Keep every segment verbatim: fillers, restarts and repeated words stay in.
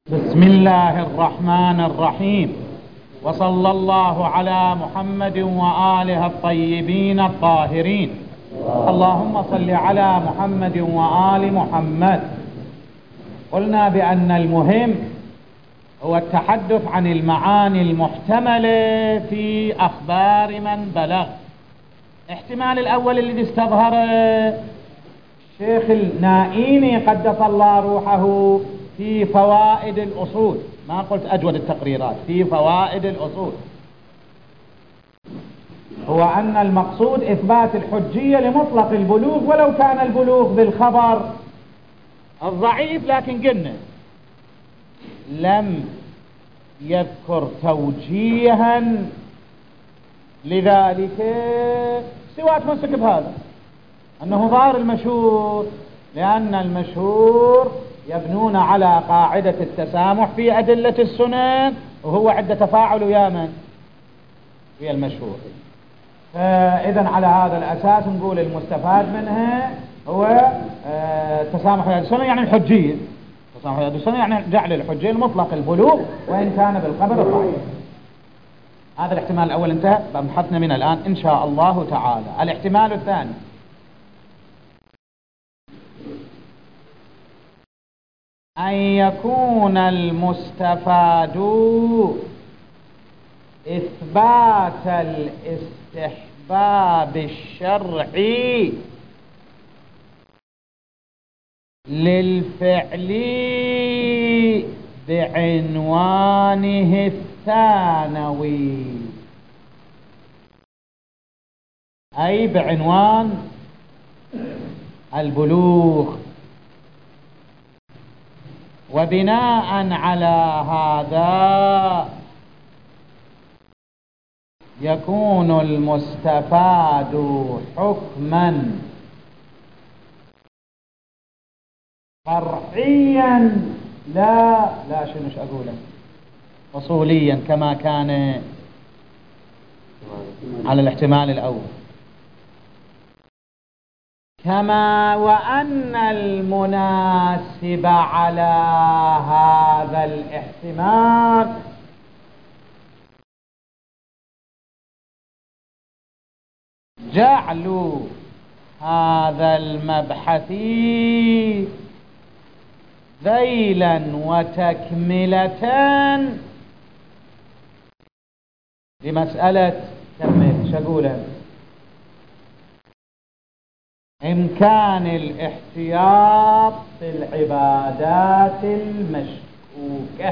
بسم الله الرحمن الرحيم، وصلى الله على محمد وآله الطيبين الطاهرين. اللهم صل على محمد وآل محمد. قلنا بأن المهم هو التحدث عن المعاني المحتملة في أخبار من بلغ. احتمال الأول الذي استظهره الشيخ النائيني قدس الله روحه في فوائد الأصول، ما قلت أجود التقريرات، في فوائد الأصول، هو أن المقصود إثبات الحجية لمطلق البلوغ ولو كان البلوغ بالخبر الضعيف، لكن قلنا لم يذكر توجيها لذلك سوى تمسك بهذا أنه ظاهر المشهور، لأن المشهور يبنون على قاعدة التسامح في أدلة السنن، وهو عند تفاعل ويا من؟ هي المشهور. فإذا على هذا الأساس نقول المستفاد منها هو تسامح في السنن، يعني الحجية. تسامح في السنن يعني جعل الحجية المطلق البلوغ وإن كان بالخبر الضعيف. هذا الاحتمال الأول انتهى، بنحطنا من الآن إن شاء الله تعالى. الاحتمال الثاني أن يكون المستفاد إثبات الاستحباب الشرعي للفعل بعنوانه الثانوي، أي بعنوان البلوغ. وبناء على هذا يكون المستفاد حكما فرعيا لا لا شنوش أقوله أصوليا كما كان على الاحتمال الأول. كما وأن المناسب على هذا الاحتمال جعل هذا المبحث ذيلا وتكملة لمسألة كمل شقولها إمكان الاحتياط في العبادات المشكوكة،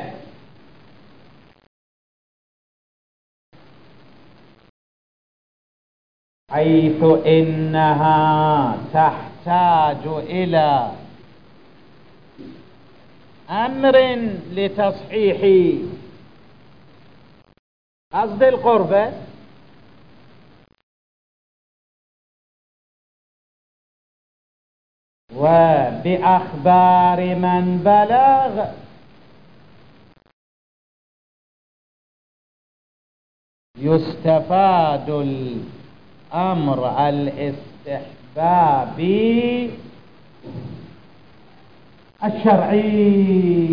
حيث إنها تحتاج إلى أمر لتصحيح قصد القربة وبأخبار من بلغ يستفاد الأمر الاستحبابي الشرعي،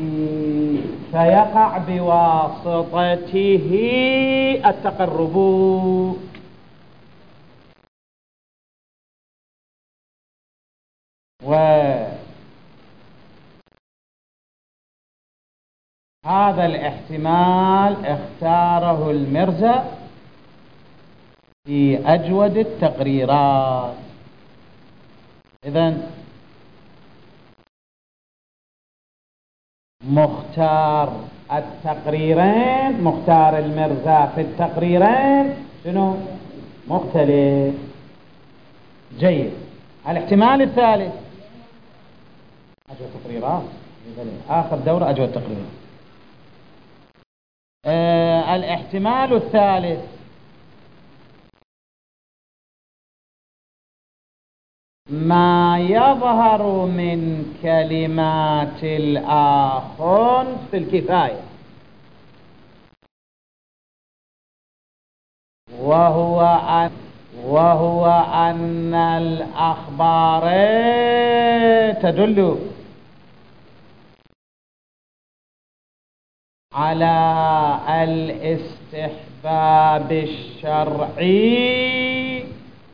فيقع بواسطته التقرب. وهذا الاحتمال اختاره المرزا في أجود التقريرات. إذن مختار التقريرين، مختار المرزا في التقريرين شنو؟ مختلف. جيد. الاحتمال الثالث أجود تقريرات، آخر دورة أجود تقريرات. آه الاحتمال الثالث ما يظهر من كلمات الآخر في الكفاية، وهو أن وهو أن الأخبار تدل على الاستحباب الشرعي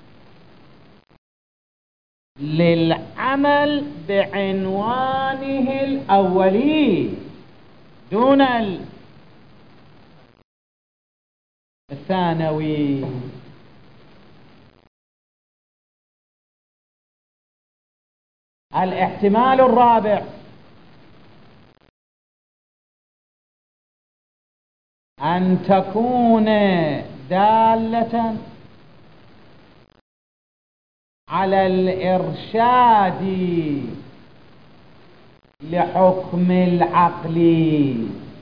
للعمل بعنوانه الأولي دون الثانوي. الاحتمال الرابع أن تكون دالة على الإرشاد لحكم العقل،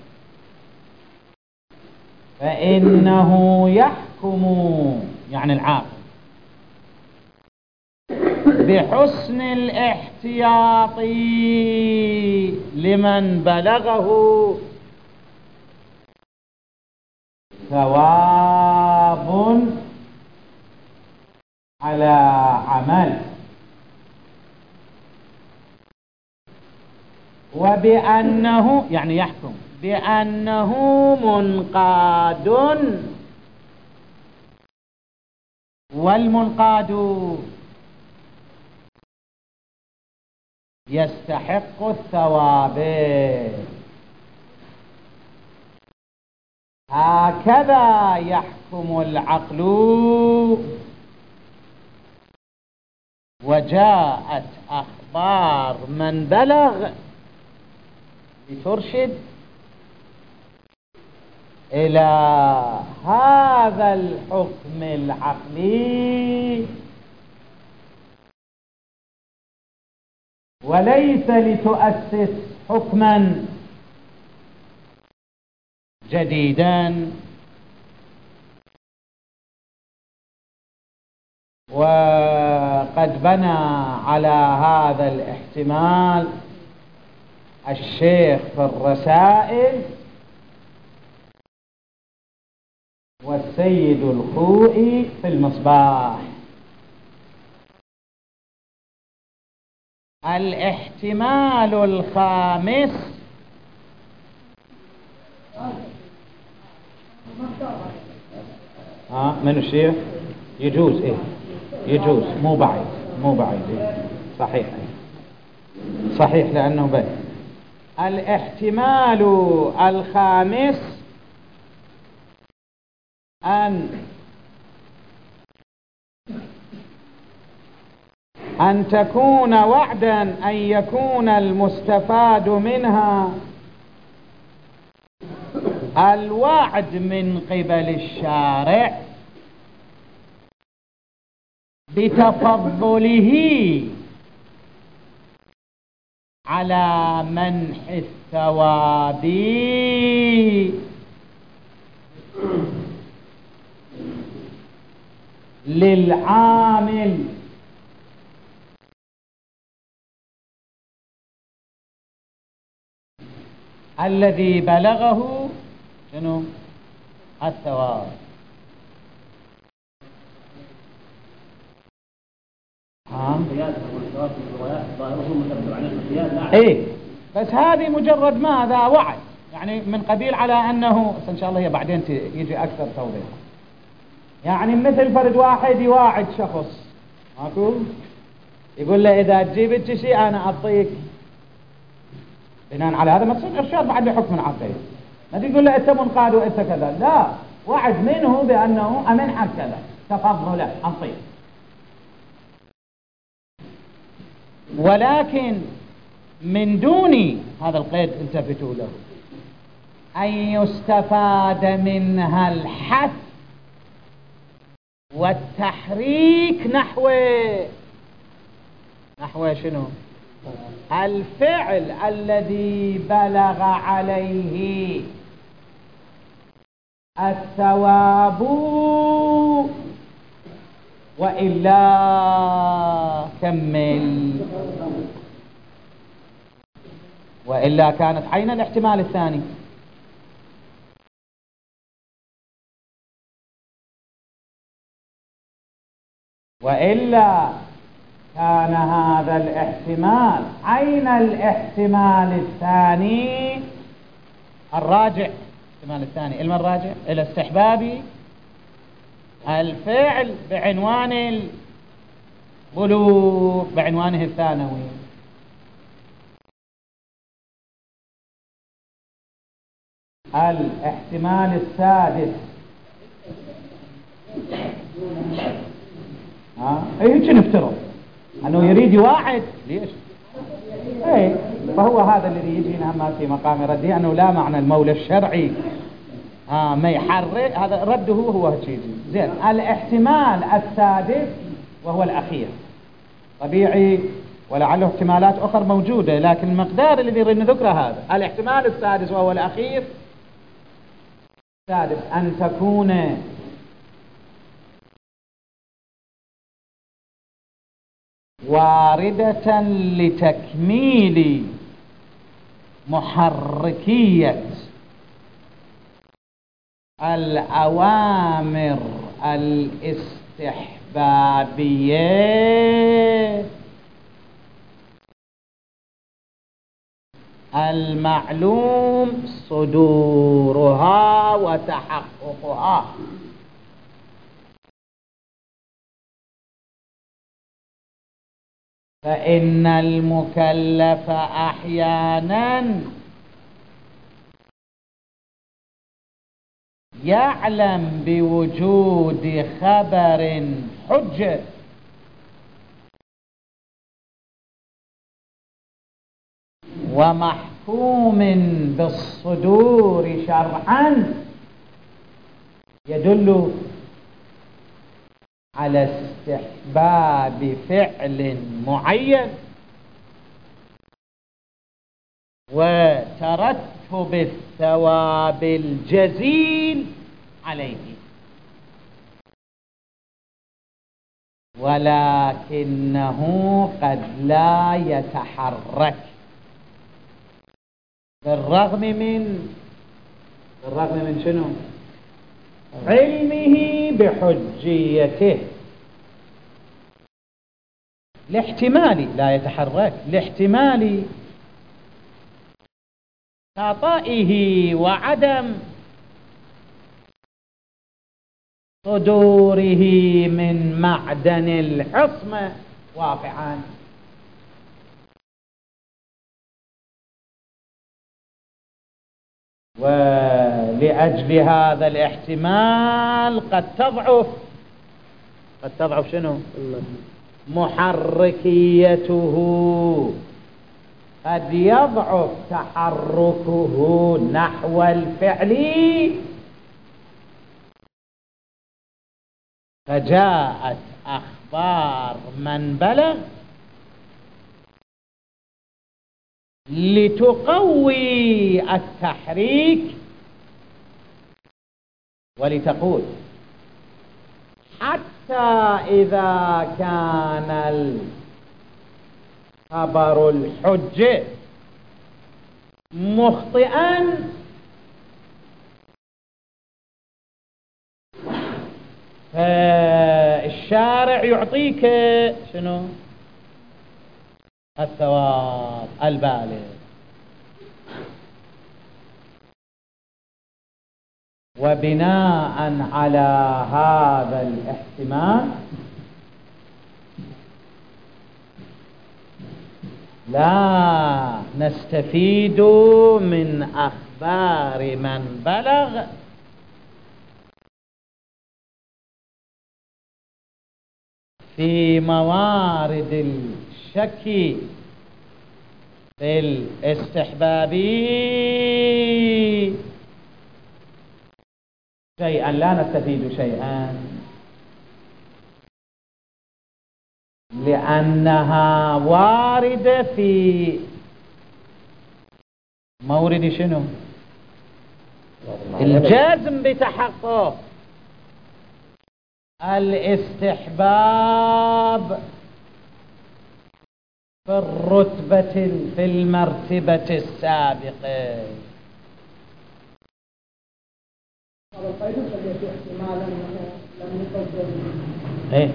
فإنه يحكم يعني العاقل بحسن الاحتياط لمن بلغه ثواب على عمل، وبأنه يعني يحكم بأنه منقاد، والمنقاد يستحق الثواب. هكذا يحكم العقل، وجاءت أخبار من بلغ لترشد إلى هذا الحكم العقلي، وليس لتؤسس حكما جديدا. وقد بنى على هذا الاحتمال الشيخ في الرسائل، والسيد الخوئي في المصباح. الاحتمال الخامس ها من الشيخ يجوز ايه يجوز مو بعيد مو بعيد إيه؟ صحيح إيه؟ صحيح لأنه بين. الاحتمال الخامس أن أن تكون وعدا أن يكون المستفاد منها الوعد من قبل الشارع بتفضله على منح الثواب للعامل الذي بلغه شنو الثواب. ها ايه بس هذه مجرد ماذا وعد، يعني من قبيل على انه ان شاء الله هي بعدين يجي اكثر توضيح. يعني مثل فرد واحد يواعد شخص ماكو، يقول له اذا جبت شيء انا اعطيك، بناء على هذا ما تصير ارشاد بعد حكم عقلي. ما تقول له انت منقاد وانت كذا، لا، وعد منه بانه امنحك كذا تفضله اعطيك. ولكن من دون هذا القيد التفتوا له أن يستفاد منها الحث والتحريك نحو نحو شنو الفعل الذي بلغ عليه الثواب، وإلا كمل، وإلا كانت عين الاحتمال الثاني. وإلا كان هذا الاحتمال عين الاحتمال الثاني الراجع الاحتمال الثاني إلما الراجع إلى استحبابي الفعل بعنوان البلوغ بعنوانه الثانوي. الاحتمال السادس ها اي هيك نفترض انه يريد يواعد ليش؟ اي فهو هذا الذي يجينا اما في مقام رده انه لا معنى المولى الشرعي ها ما يحرك هذا رده هو هيك. زين الاحتمال السادس وهو الاخير طبيعي ولعله احتمالات اخرى موجوده لكن المقدار الذي نريد نذكره هذا الاحتمال السادس وهو الاخير. السادس ان تكون واردة لتكميل محركية الأوامر الاستحبابية المعلوم صدورها وتحققها. فإن المكلف أحيانا يعلم بوجود خبر حجة ومحكوم بالصدور شرعا يدل على استحباب فعل معين وترتب الثواب الجزيل عليه، ولكنه قد لا يتحرك بالرغم من بالرغم من شنو؟ علمه بحجيته. لاحتمال لا يتحرك لاحتمال خطئه وعدم صدوره من معدن العصمة واقعا. ولأجل هذا الاحتمال قد تضعف قد تضعف شنو؟ محركيته، قد يضعف تحركه نحو الفعل. فجاءت أخبار من بلغ لتقوي التحريك ولتقول حتى إذا كان الخبر الحجة مخطئا فالشارع يعطيك شنو؟ الثواب البالغ. وبناء على هذا الاحتمال لا نستفيد من أخبار من بلغ في موارد الشك في الاستحبابي شيئا، لا نستفيد شيئا، لأنها واردة في مورد شنو؟ الجزم بتحقق الاستحباب في الرتبة في المرتبة السابقة. ايه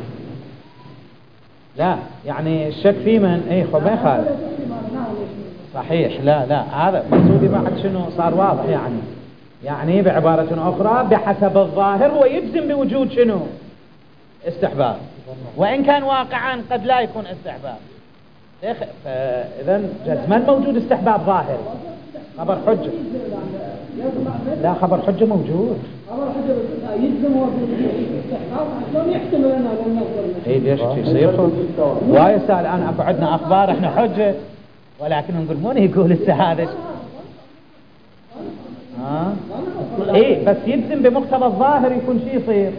لا يعني الشك في من ايه خب ما يخالف صحيح. لا لا هذا مقصودي بعد شنو صار واضح، يعني يعني بعبارة أخرى بحسب الظاهر هو يجزم بوجود شنو استحباب، وإن كان واقعا قد لا يكون استحباب. فإذا جزما موجود استحباب ظاهري. خبر حجة، لا خبر حجة موجود. خبر حجة يجزم هو بالاستحباب، شلون يحتمل أنه لم نقدر؟ إيه ليش يصير؟ وايد ساعة الآن أكو عندنا أخبار إحنا حجة، ولكن نقول مو يقول السهادة. ها إيه بس يجزم بمقتضى الظاهر يكون شيء يصير.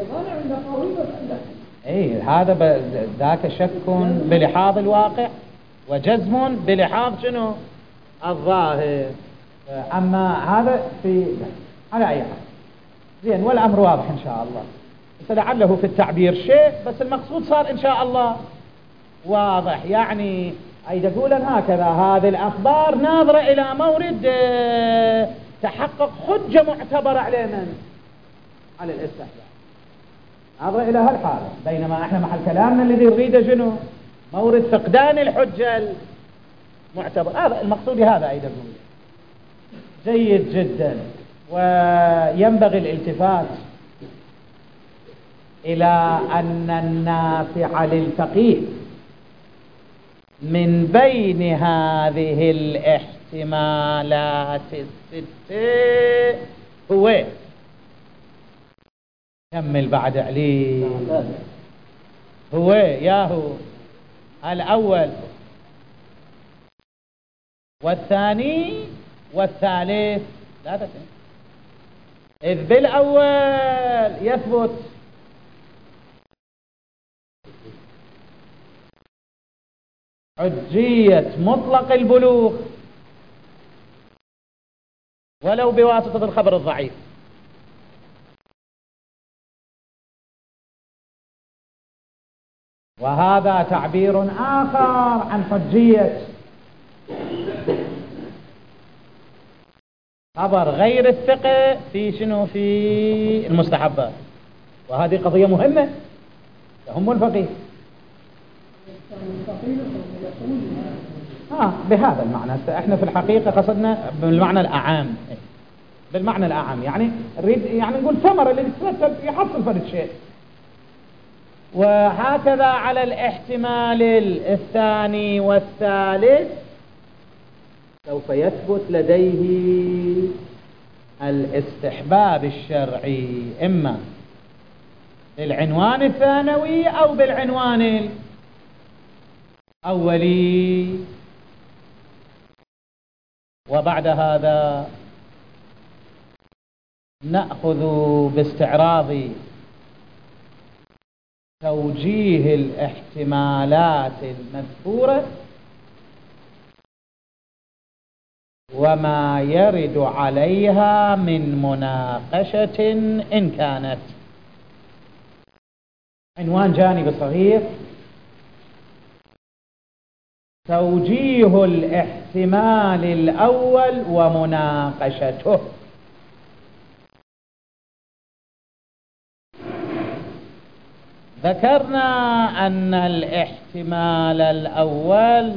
إيه هذا ذاك شك بلحاظ الواقع وجزم بلحاظ شنو الظاهر. أما هذا في على أي حال زين، والأمر واضح إن شاء الله. بس لعله في التعبير شيء، بس المقصود صار إن شاء الله واضح. يعني أيد أقولا هكذا هذه الأخبار ناظرة إلى مورد تحقق حجة معتبرة على من؟ على الاستحباب، ناظرة إلى هالحالة. بينما إحنا محل كلامنا الذي نريده شنو؟ مورد فقدان الحجة المعتبر. هذا المقصود، هذا أيد أقول جيد جدا. وينبغي الالتفات إلى أن النافع للفقيه من بين هذه الاحتمالات الستة هو، كمل بعد عليه، هو ياهو الأول والثاني والثالث. لا تتم. إذ بالأول يثبت حجية مطلق البلوغ ولو بواسطة الخبر الضعيف، وهذا تعبير آخر عن حجية خبر غير الثقة في شنو في المستحبات. وهذه قضية مهمة تهم الفقيه. آه بهذا المعنى. احنا في الحقيقة قصدنا بالمعنى الأعام، بالمعنى الأعام يعني نريد يعني نقول ثمرة اللي تترتب يحصل فرد شيء. وهكذا على الاحتمال الثاني والثالث سوف يثبت لديه الاستحباب الشرعي، إما بالعنوان الثانوي أو بالعنوان الأولي. وبعد هذا نأخذ باستعراض توجيه الاحتمالات المذكورة وما يرد عليها من مناقشة إن كانت. عنوان جانبي صغير: توجيه الاحتمال الأول ومناقشته. ذكرنا أن الاحتمال الأول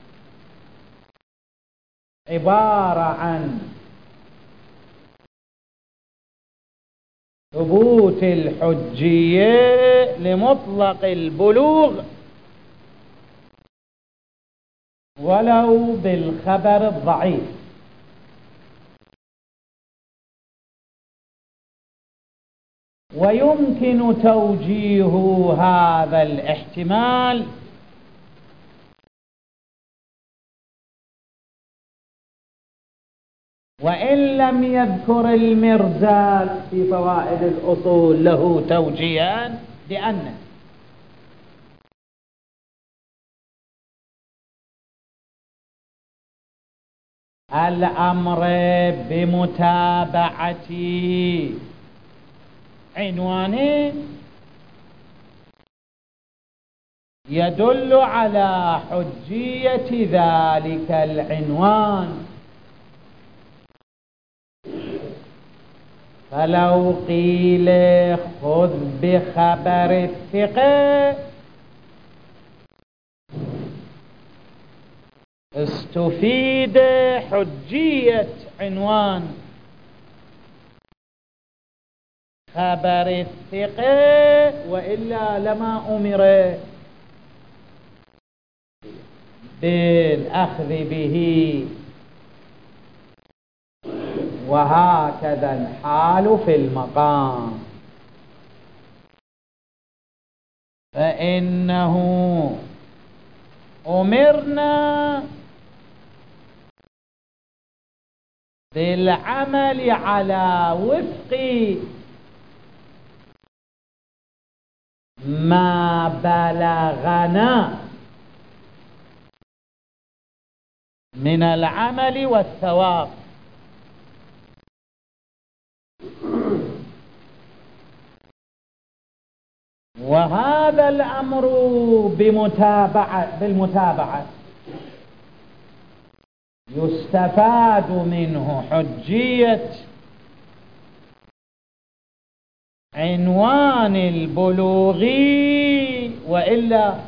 عبارة عن ثبوت الحجية لمطلق البلوغ ولو بالخبر الضعيف، ويمكن توجيه هذا الاحتمال وإن لم يذكر المرزال في فوائد الأصول له توجيها بأن الأمر بمتابعة عنوان يدل على حجية ذلك العنوان. فلو قيل خذ بخبر الثقة استفيد حجية عنوان خبر الثقة، وإلا لما أمر بالأخذ به. وهكذا الحال في المقام، فإنه أمرنا بالعمل على وفق ما بلغنا من العمل والثواب. وهذا الأمر بمتابعة بالمتابعة يستفاد منه حجية عنوان البلوغ، وإلا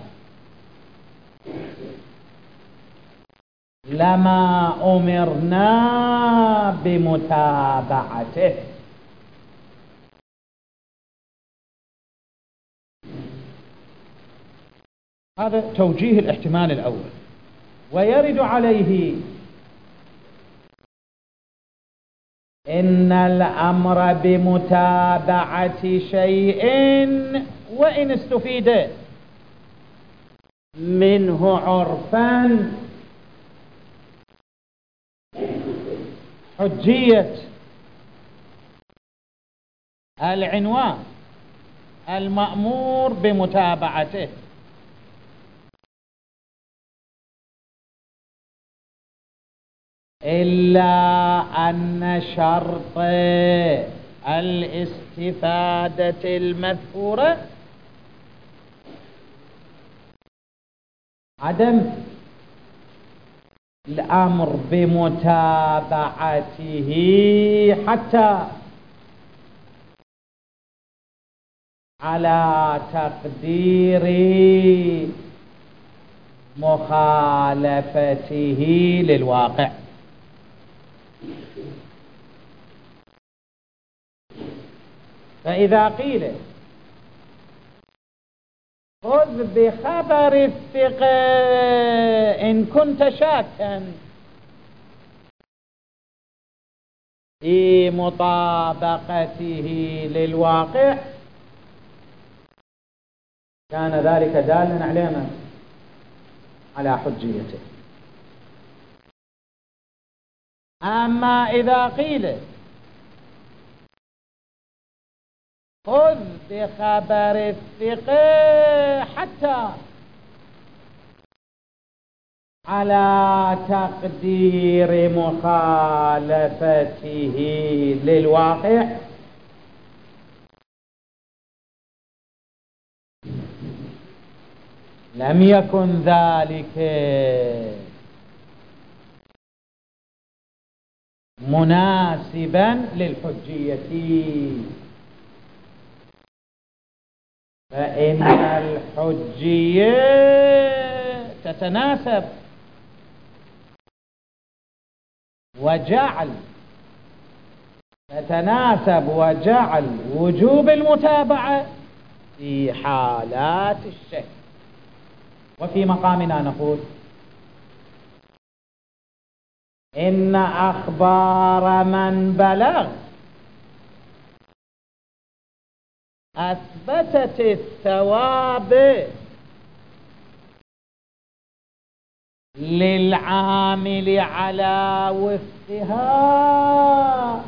لما أمرنا بمتابعته. هذا توجيه الاحتمال الأول. ويرد عليه إن الأمر بمتابعة شيء وإن استفيد منه عرفا حجية العنوان المأمور بمتابعته، إلا أن شرط الاستفادة المذكورة عدم الأمر بمتابعته حتى على تقدير مخالفته للواقع. فإذا قيل خذ بخبر الثقة إن كنت شاكا في مطابقته للواقع، كان ذلك دالا علينا على حجيته. أما إذا قيل خذ بخبر الثقة حتى على تقدير مخالفته للواقع، لم يكن ذلك مناسبا للحجية، فإن الحجية تتناسب وجعل تتناسب وجعل وجوب المتابعة في حالات الشك. وفي مقامنا نقول إن أخبار من بلغ أثبتت الثواب للعامل على وفقها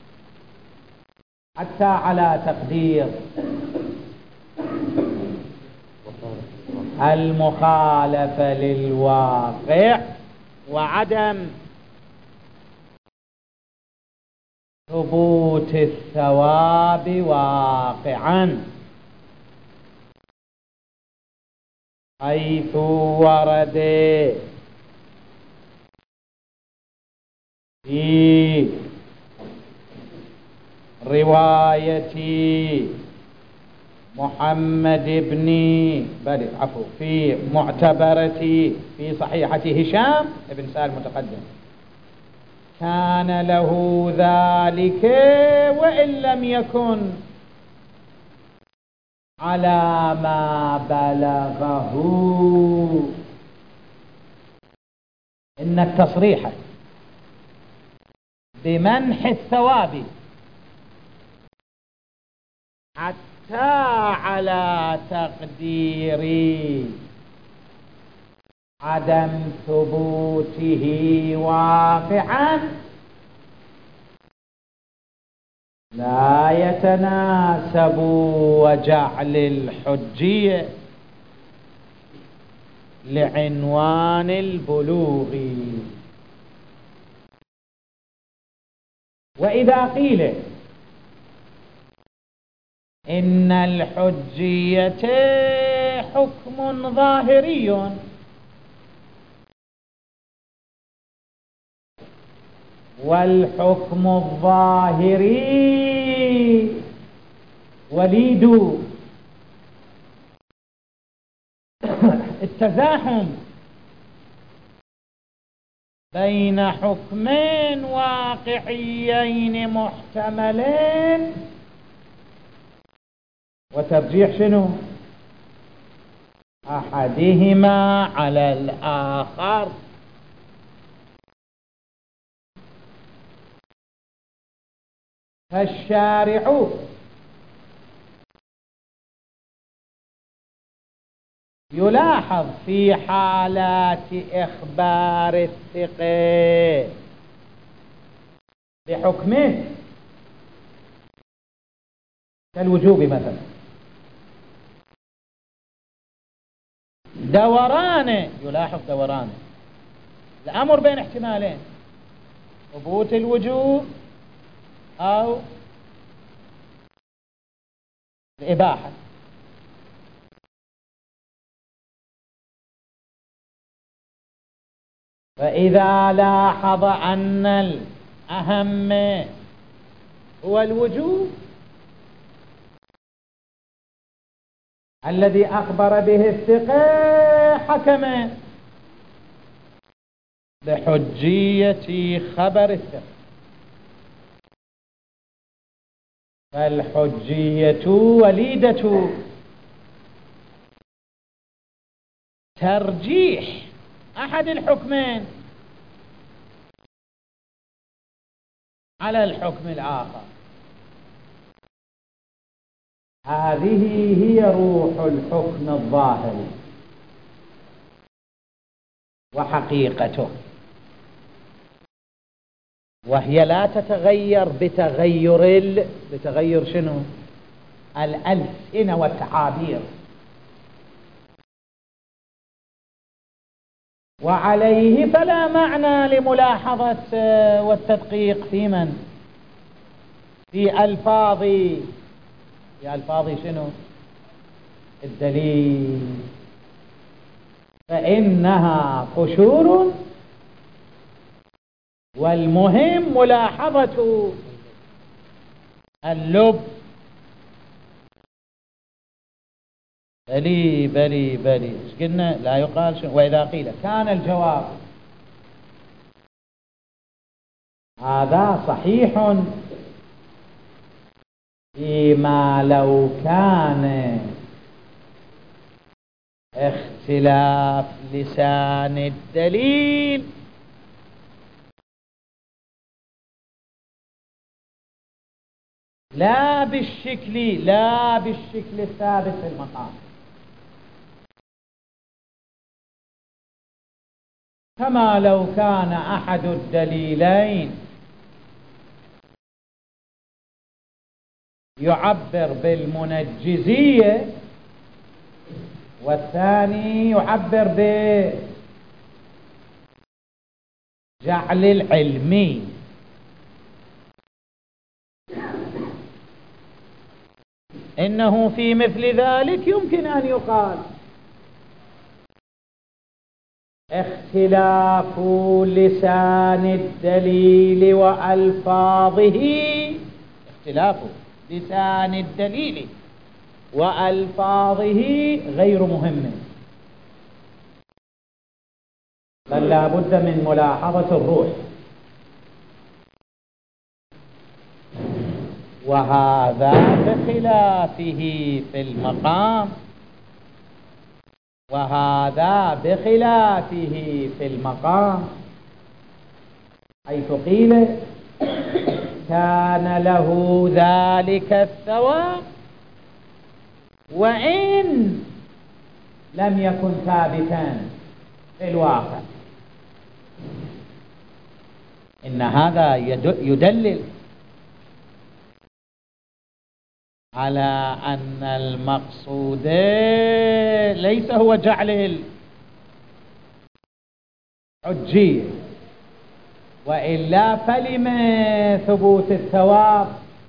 حتى على تقدير المخالفة للواقع وعدم ثبوت الثواب واقعا، حيث ورد في رواية محمد بن بل عفو في معتبرة في صحيحة هشام ابن سالم المتقدم كان له ذلك وإن لم يكن على ما بلغه. إن التصريح بمنح الثواب حتى على تقدير عدم ثبوته واقعا لا يتناسب وجعل الحجية لعنوان البلوغ. وإذا قيل إن الحجية حكم ظاهري والحكم الظاهري وليد التزاحم بين حكمين واقعيين محتملين وترجيح شنو؟ أحدهما على الآخر. فالشارع يلاحظ في حالات إخبار الثقة بحكمه كالوجوب مثلا دورانه، يلاحظ دورانه الأمر بين احتمالين ثبوت الوجوب أو الإباحة. فإذا لاحظ أن الأهم هو الوجوب الذي أخبر به الثقة حكم بحجية خبر الثقة. فالحجية وليدة ترجيح أحد الحكمين على الحكم الآخر. هذه هي روح الحكم الظاهري وحقيقته، وهي لا تتغير بتغير ال... بتغير شنو؟ الألسنة والتعابير. وعليه فلا معنى لملاحظة والتدقيق في من؟ في ألفاظ في ألفاظ شنو؟ الدليل، فإنها قشور والمهم ملاحظة اللب. بلي بلي بلي ايش قلنا؟ لا يقال شنو؟ وإذا قيل كان الجواب هذا صحيح فيما لو كان اختلاف لسان الدليل لا بالشكل لا بالشكل الثابت في المقام، كما لو كان أحد الدليلين يعبر بالمنجزية والثاني يعبر بجعل العلمي. إنه في مثل ذلك يمكن أن يقال اختلاف لسان الدليل وألفاظه، اختلاف لسان الدليل وألفاظه غير مهم، بل لا بد من ملاحظة الروح. وهذا بخلافه في المقام، وهذا بخلافه في المقام، حيث قيل كان له ذلك الثواب وإن لم يكن ثابتا في الواقع. إن هذا يدلل على أن المقصود ليس هو جعل الحجية، وإلا فلما ثبوت الثواب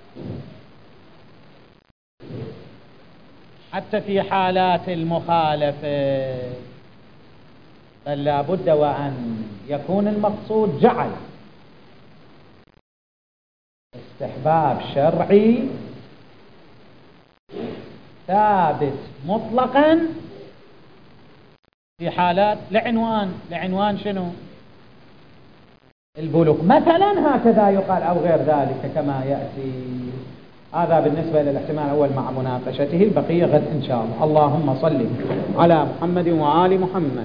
حتى في حالات المخالفة، بل لا بد وأن يكون المقصود جعل استحباب شرعي ثابت مطلقا في حالات لعنوان لعنوان شنو؟ البلوغ مثلا، هكذا يقال أو غير ذلك كما يأتي. هذا بالنسبة للاحتمال الأول مع مناقشته، البقية غد إن شاء الله. اللهم صل على محمد وآل محمد.